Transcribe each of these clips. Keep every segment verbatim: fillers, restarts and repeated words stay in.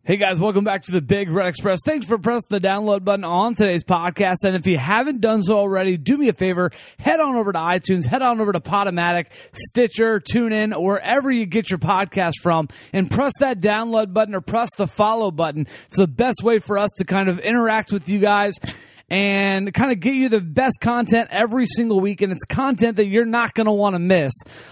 Hey guys, welcome back to the Big Red Express. Thanks for pressing the download button on today's podcast. And if you haven't done so already, do me a favor, head on over to iTunes, head on over to Podomatic, Stitcher, TuneIn, wherever you get your podcast from, and press that download button or press the follow button. It's the best way for us to kind of interact with you guys and kind of get you the best content every single week. And it's content that you're not going to want to miss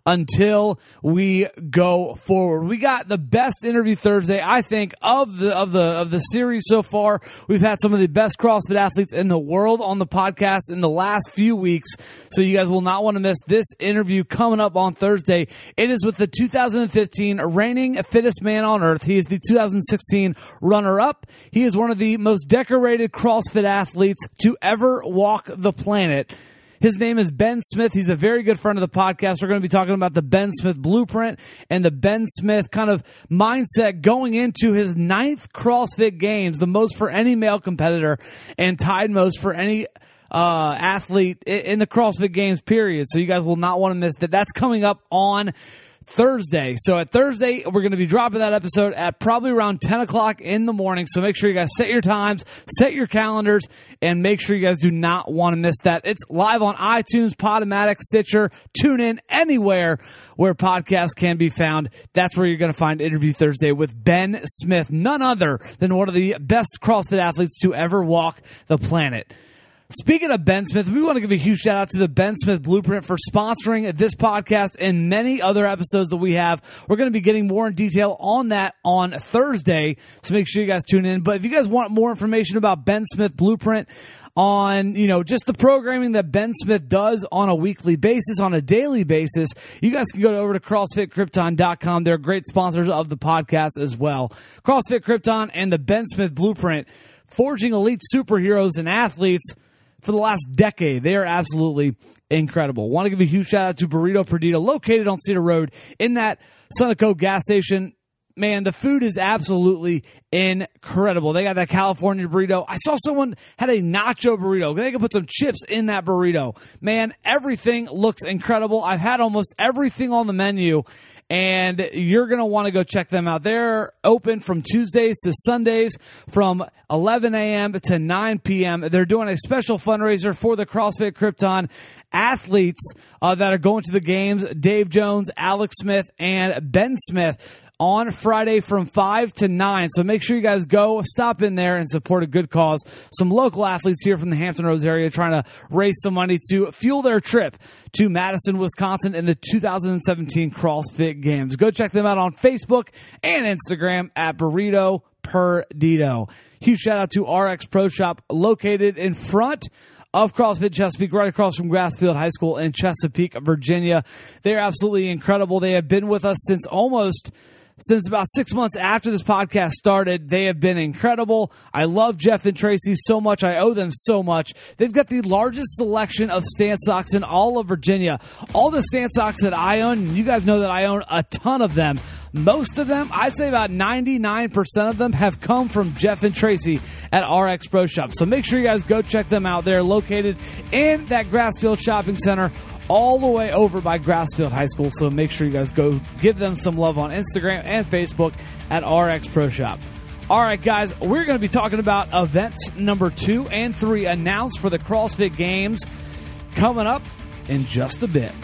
until we go forward. We got the best interview Thursday, I think, of the of the of the series so far. We've had some of the best CrossFit athletes in the world on the podcast in the last few weeks, so you guys will not want to miss this interview coming up on Thursday. It is with the two thousand fifteen reigning fittest man on earth. He is the two thousand sixteen runner-up. He is one of the most decorated CrossFit athletes to ever walk the planet. His name is Ben Smith. He's a very good friend of the podcast. We're going to be talking about the Ben Smith blueprint and the Ben Smith kind of mindset going into his ninth CrossFit Games, the most for any male competitor and tied most for any uh, athlete in the CrossFit Games, period. So you guys will not want to miss that. That's coming up on Thursday. So at Thursday, we're going to be dropping that episode at probably around ten o'clock in the morning. So make sure you guys set your times, set your calendars, and make sure you guys do not want to miss that. It's live on iTunes, Podomatic, Stitcher, TuneIn, anywhere where podcasts can be found. That's where you're going to find Interview Thursday with Ben Smith, none other than one of the best CrossFit athletes to ever walk the planet. Speaking of Ben Smith, we want to give a huge shout out to the Ben Smith Blueprint for sponsoring this podcast and many other episodes that we have. We're going to be getting more in detail on that on Thursday, so make sure you guys tune in. But if you guys want more information about Ben Smith Blueprint, on, you know, just the programming that Ben Smith does on a weekly basis, on a daily basis, you guys can go over to CrossFit Krypton dot com. They're great sponsors of the podcast as well. CrossFit Krypton and the Ben Smith Blueprint, forging elite superheroes and athletes for the last decade. They are absolutely incredible. Want to give a huge shout out to Burrito Perdido, located on Cedar Road in that Sunoco gas station. Man, the food is absolutely incredible. They got that California burrito. I saw someone had a nacho burrito. They could put some chips in that burrito. Man, everything looks incredible. I've had almost everything on the menu, and you're going to want to go check them out. They're open from Tuesdays to Sundays from eleven a.m. to nine p.m. They're doing a special fundraiser for the CrossFit Krypton athletes uh, that are going to the games, Dave Jones, Alex Smith, and Ben Smith, on Friday from five to nine. So make sure you guys go, stop in there, and support a good cause. Some local athletes here from the Hampton Roads area trying to raise some money to fuel their trip to Madison, Wisconsin in the two thousand seventeen CrossFit Games. Go check them out on Facebook and Instagram at Burrito Perdido. Huge shout out to R X Pro Shop, located in front of CrossFit Chesapeake, right across from Grassfield High School in Chesapeake, Virginia. They're absolutely incredible. They have been with us since almost Since about six months after this podcast started. They have been incredible. I love Jeff and Tracy so much. I owe them so much. They've got the largest selection of stance socks in all of Virginia. All the stance socks that I own, and you guys know that I own a ton of them. Most of them, I'd say about ninety-nine percent of them, have come from Jeff and Tracy at R X Pro Shop. So make sure you guys go check them out. They're located in that Grassfield Shopping Center, all the way over by Grassfield High School. So make sure you guys go give them some love on Instagram and Facebook at R X Pro Shop. All right, guys, we're going to be talking about events number two and three announced for the CrossFit Games coming up in just a bit.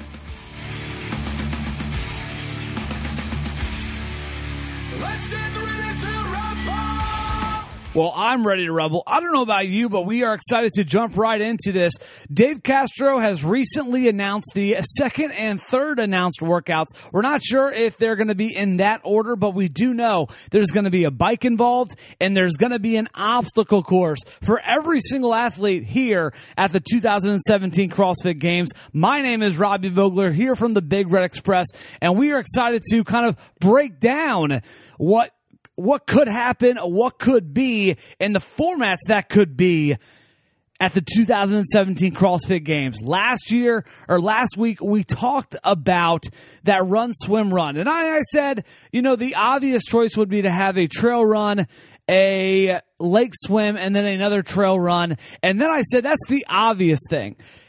Let's get ready to rumble! Well, I'm ready to rumble. I don't know about you, but we are excited to jump right into this. Dave Castro has recently announced the second and third announced workouts. We're not sure if they're going to be in that order, but we do know there's going to be a bike involved and there's going to be an obstacle course for every single athlete here at the two thousand seventeen CrossFit Games. My name is Robbie Vogler here from the Big Red Express, and we are excited to kind of break down what what could happen, what could be, and the formats that could be at the two thousand seventeen CrossFit Games. Last year, or last week, we talked about that run, swim, run. And I, I said, you know, the obvious choice would be to have a trail run, a lake swim, and then another trail run. And then I said, that's the obvious thing.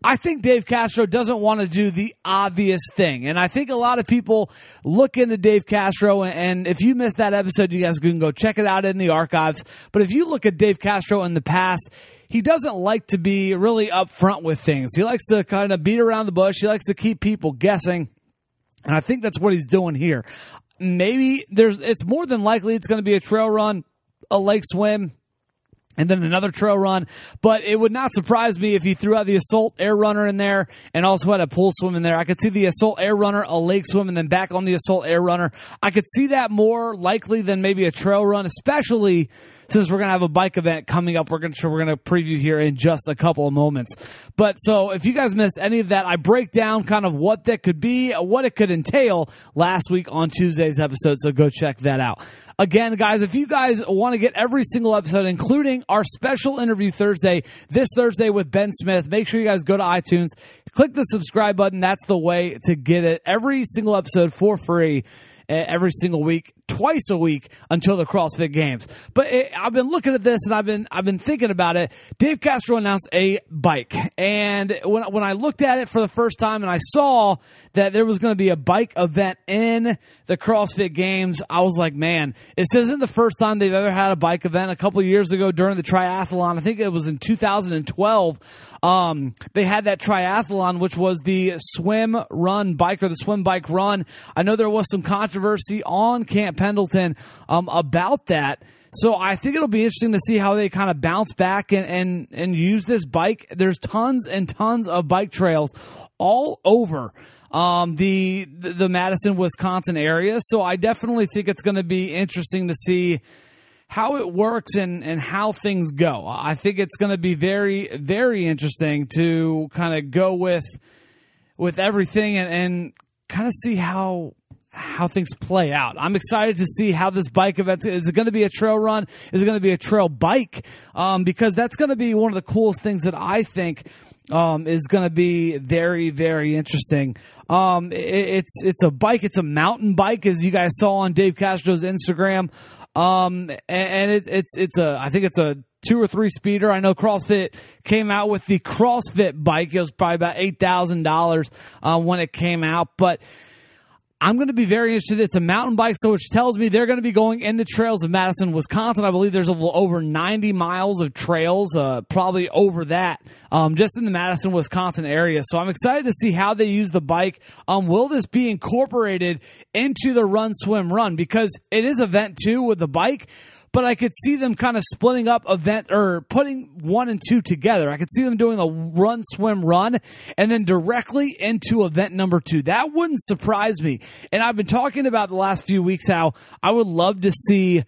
I think Dave Castro doesn't want to do the obvious thing. And I think a lot of people look into Dave Castro, and if you missed that episode, you guys can go check it out in the archives. But if you look at Dave Castro in the past, he doesn't like to be really upfront with things. He likes to kind of beat around the bush. He likes to keep people guessing. And I think that's what he's doing here. Maybe there's, it's more than likely it's going to be a trail run, a lake swim, and then another trail run. But it would not surprise me if he threw out the Assault Air Runner in there and also had a pool swim in there. I could see the Assault Air Runner, a lake swim, and then back on the Assault Air Runner. I could see that more likely than maybe a trail run, especially since we're going to have a bike event coming up. We're going to, we're going to preview here in just a couple of moments. But so if you guys missed any of that, I break down kind of what that could be, what it could entail last week on Tuesday's episode. So go check that out. Again, guys, if you guys want to get every single episode, including our special interview Thursday, this Thursday with Ben Smith, make sure you guys go to iTunes, click the subscribe button. That's the way to get it. Every single episode for free, every single week, twice a week until the CrossFit Games. But it, I've been looking at this and I've been I've been thinking about it. Dave Castro announced a bike, and when when I looked at it for the first time and I saw that there was going to be a bike event in the CrossFit Games, I was like, man, this isn't the first time they've ever had a bike event. A couple of years ago during the triathlon, I think it was in two thousand twelve. Um, they had that triathlon, which was the swim run bike or the swim bike run. I know there was some controversy on Camp Pendleton um, about that. So I think it'll be interesting to see how they kind of bounce back and, and, and use this bike. There's tons and tons of bike trails all over um, the, the the Madison, Wisconsin area. So I definitely think it's going to be interesting to see how it works and, and how things go. I think it's going to be very, very interesting to kind of go with with everything and, and kind of see how how things play out. I'm excited to see how this bike event is. It going to be a trail run? Is it going to be a trail bike? Um, because that's going to be one of the coolest things that I think um, is going to be very, very interesting. Um, it, it's it's a bike. It's a mountain bike, as you guys saw on Dave Castro's Instagram. Um, and, and it, it's, it's a, I think it's a two or three speeder. I know CrossFit came out with the CrossFit bike. It was probably about eight thousand dollars, uh, when it came out, but I'm going to be very interested. It's a mountain bike, so which tells me they're going to be going in the trails of Madison, Wisconsin. I believe there's a little over ninety miles of trails, uh, probably over that, um, just in the Madison, Wisconsin area. So I'm excited to see how they use the bike. Um, will this be incorporated into the run, swim, run? Because it is event two with the bike, but I could see them kind of splitting up event or putting one and two together. I could see them doing a run, swim, run, and then directly into event number two. That wouldn't surprise me. And I've been talking about the last few weeks how I would love to see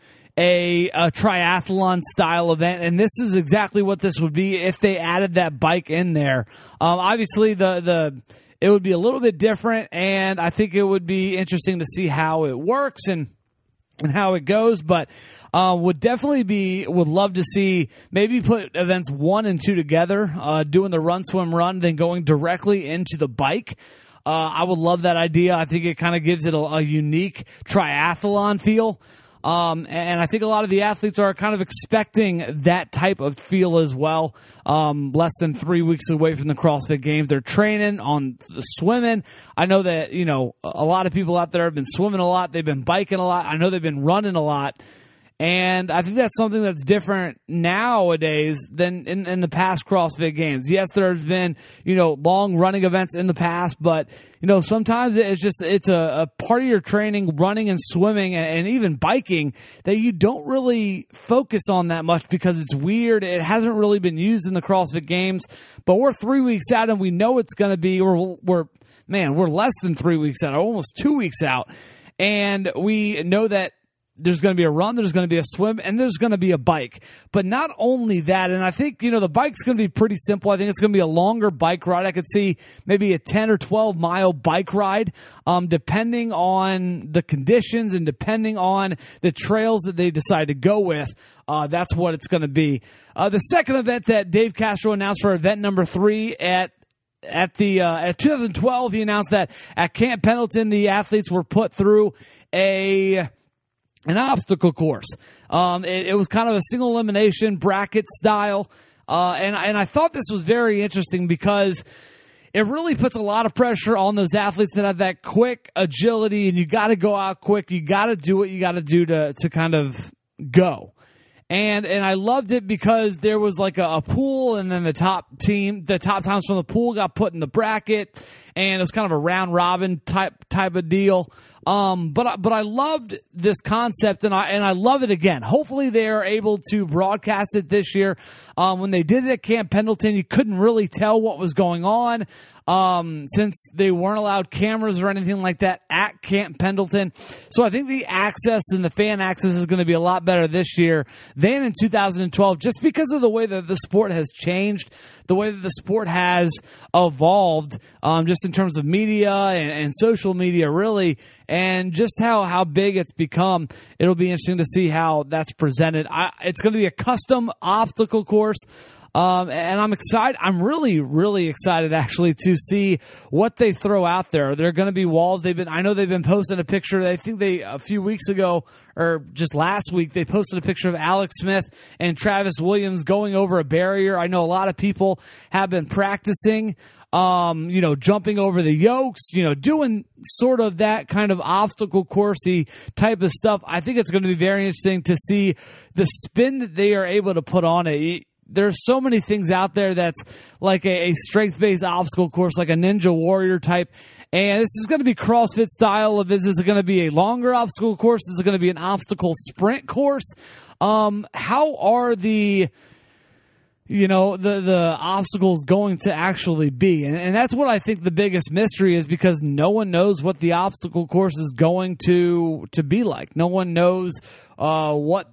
a, a triathlon style event, and this is exactly what this would be if they added that bike in there. Um, obviously, the the it would be a little bit different, and I think it would be interesting to see how it works and and how it goes, but uh, would definitely be, would love to see maybe put events one and two together, uh, doing the run, swim, run, then going directly into the bike. Uh, I would love that idea. I think it kind of gives it a, a unique triathlon feel. Um, and I think a lot of the athletes are kind of expecting that type of feel as well. Um, less than three weeks away from the CrossFit Games. They're training on the swimming. I know that, you know, a lot of people out there have been swimming a lot. They've been biking a lot. I know they've been running a lot. And I think that's something that's different nowadays than in, in the past CrossFit Games. Yes, there's been, you know, long running events in the past, but, you know, sometimes it's just, it's a, a part of your training, running and swimming and, and even biking that you don't really focus on that much because it's weird. It hasn't really been used in the CrossFit Games, but we're three weeks out and we know it's going to be, we're, we're, man, we're less than three weeks out, almost two weeks out. And we know that there's going to be a run, there's going to be a swim, and there's going to be a bike. But not only that, and I think, you know, the bike's going to be pretty simple. I think it's going to be a longer bike ride. I could see maybe a ten or twelve mile bike ride, um, depending on the conditions and depending on the trails that they decide to go with. Uh, that's what it's going to be. Uh, the second event that Dave Castro announced for event number three at At the uh, at two thousand twelve, he announced that at Camp Pendleton, the athletes were put through a an obstacle course. Um, it, it was kind of a single elimination bracket style. Uh, and, and I thought this was very interesting because it really puts a lot of pressure on those athletes that have that quick agility, and you got to go out quick. You got to do what you got to do to to kind of go. And and I loved it because there was like a, a pool, and then the top team, the top times from the pool got put in the bracket, and it was kind of a round robin type type of deal. Um, but but I loved this concept, and I and I love it again. Hopefully they are able to broadcast it this year. Um, when they did it at Camp Pendleton, you couldn't really tell what was going on. Um, since they weren't allowed cameras or anything like that at Camp Pendleton. So I think the access and the fan access is going to be a lot better this year than in two thousand twelve, just because of the way that the sport has changed, the way that the sport has evolved, um, just in terms of media and, and social media, really, and just how, how big it's become. It'll be interesting to see how that's presented. I, it's going to be a custom obstacle course. Um, and I'm excited. I'm really, really excited actually to see what they throw out there. There are going to be walls. They've been, I know they've been posting a picture. I think they, a few weeks ago or just last week, they posted a picture of Alex Smith and Travis Williams going over a barrier. I know a lot of people have been practicing, um, you know, jumping over the yokes, you know, doing sort of that kind of obstacle coursey type of stuff. I think it's going to be very interesting to see the spin that they are able to put on it. There's so many things out there that's like a, a strength-based obstacle course, like a Ninja Warrior type. And this is going to be CrossFit style. Of is this going to be a longer obstacle course? This is going to be an obstacle sprint course. Um, how are the, you know, the, the obstacles going to actually be? And, and that's what I think the biggest mystery is, because no one knows what the obstacle course is going to, to be like. No one knows uh, what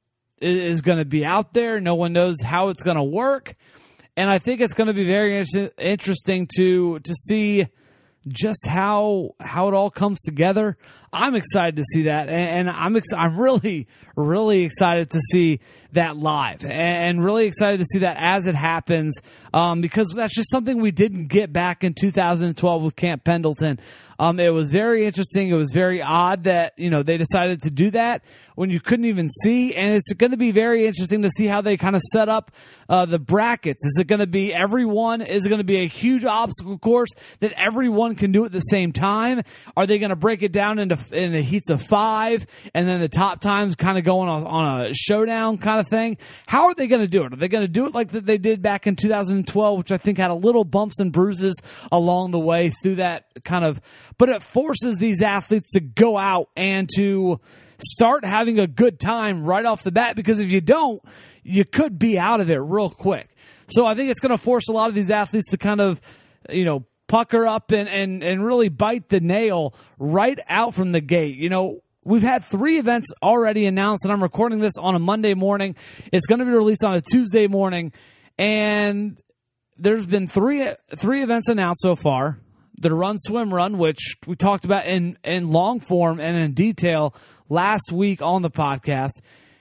is going to be out there. No one knows how it's going to work. And I think it's going to be very inter- interesting to to see just how how it all comes together. I'm excited to see that, and, and I'm ex- I'm really really excited to see that live, and really excited to see that as it happens, um, because that's just something we didn't get back in two thousand twelve with Camp Pendleton. Um, it was very interesting. It was very odd that, you know, they decided to do that when you couldn't even see, and it's going to be very interesting to see how they kind of set up uh, the brackets. Is it going to be everyone? Is it going to be a huge obstacle course that everyone can do at the same time? Are they going to break it down into in the heats of five, and then the top times kind of going on, on a showdown kind of thing? How are they going to do it? Are they going to do it like that they did back in two thousand twelve, which I think had a little bumps and bruises along the way through that kind of, but it forces these athletes to go out and to start having a good time right off the bat, because if you don't, you could be out of it real quick. So I think it's going to force a lot of these athletes to kind of, you know, pucker up and, and, and really bite the nail right out from the gate. You know, we've had three events already announced, and I'm recording this on a Monday morning. It's going to be released on a Tuesday morning, and there's been three three events announced so far. The Run Swim Run, which we talked about in, in long form and in detail last week on the podcast.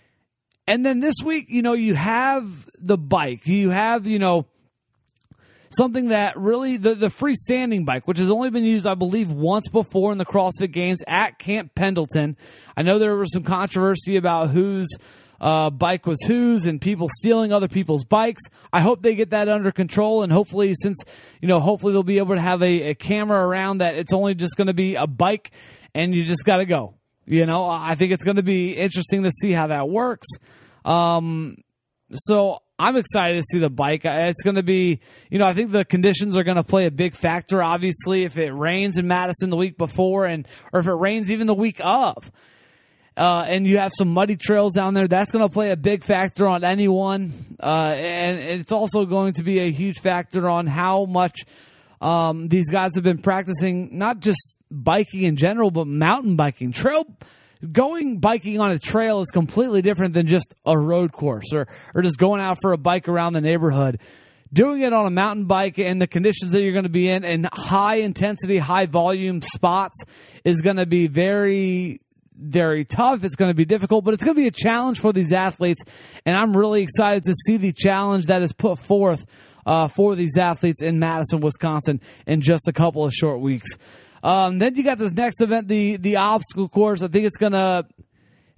And then this week, you know, you have the bike. You have, you know, something that really, the, the freestanding bike, which has only been used, I believe, once before in the CrossFit Games at Camp Pendleton. I know there was some controversy about whose uh, bike was whose and people stealing other people's bikes. I hope they get that under control, and hopefully, since, you know, hopefully they'll be able to have a, a camera around that it's only just going to be a bike and you just got to go. You know, I think it's going to be interesting to see how that works. Um, so I'm excited to see the bike. It's going to be, you know, I think the conditions are going to play a big factor. Obviously, if it rains in Madison the week before, and or if it rains even the week of, uh, and you have some muddy trails down there, that's going to play a big factor on anyone. Uh, and it's also going to be a huge factor on how much um, these guys have been practicing, not just biking in general, but mountain biking. Trail Going biking on a trail is completely different than just a road course or, or just going out for a bike around the neighborhood. Doing it on a mountain bike and the conditions that you're going to be in and high intensity, high volume spots is going to be very, very tough. It's going to be difficult, but it's going to be a challenge for these athletes. And I'm really excited to see the challenge that is put forth uh, for these athletes in Madison, Wisconsin in just a couple of short weeks. Um, then you got this next event, the the obstacle course. I think it's gonna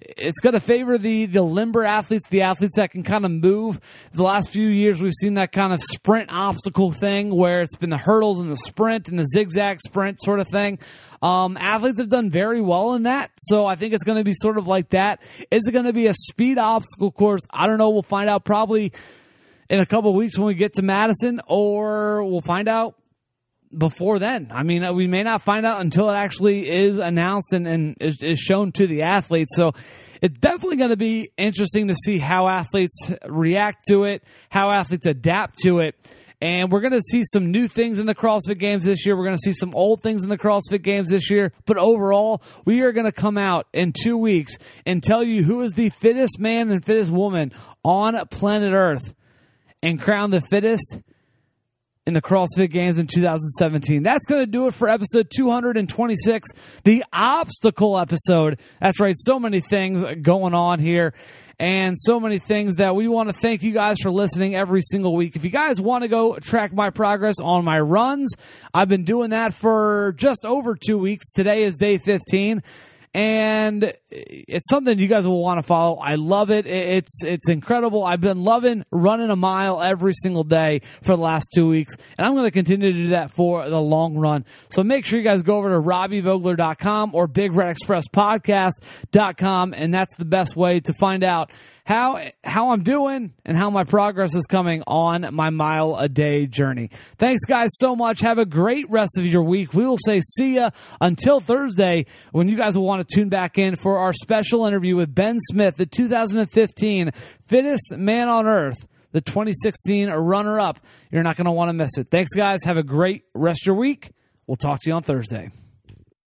it's going to favor the, the limber athletes, the athletes that can kind of move. The last few years, we've seen that kind of sprint obstacle thing where it's been the hurdles and the sprint and the zigzag sprint sort of thing. Um, athletes have done very well in that, so I think it's going to be sort of like that. Is it going to be a speed obstacle course? I don't know. We'll find out probably in a couple of weeks when we get to Madison, or we'll find out before then. I mean, we may not find out until it actually is announced and, and is, is shown to the athletes. So it's definitely going to be interesting to see how athletes react to it, how athletes adapt to it. And we're going to see some new things in the CrossFit Games this year. We're going to see some old things in the CrossFit Games this year. But overall, we are going to come out in two weeks and tell you who is the fittest man and fittest woman on planet Earth and crown the fittest in the CrossFit Games in two thousand seventeen. That's going to do it for episode two twenty-six, the obstacle episode. That's right, so many things going on here and so many things that we want to thank you guys for listening every single week. If you guys want to go track my progress on my runs, I've been doing that for just over two weeks. Today is day fifteen. And it's something you guys will want to follow. I love it. It's it's incredible. I've been loving running a mile every single day for the last two weeks, and I'm going to continue to do that for the long run. So make sure you guys go over to robbie vogler dot com or big red express podcast dot com, and that's the best way to find out how how I'm doing and how my progress is coming on my mile a day journey. Thanks, guys, so much. Have a great rest of your week. We will say see ya until Thursday, when you guys will want to tune back in for our special interview with Ben Smith, the two thousand fifteen fittest man on earth, the twenty sixteen runner-up. You're not going to want to miss it. Thanks, guys. Have a great rest of your week. We'll talk to you on Thursday.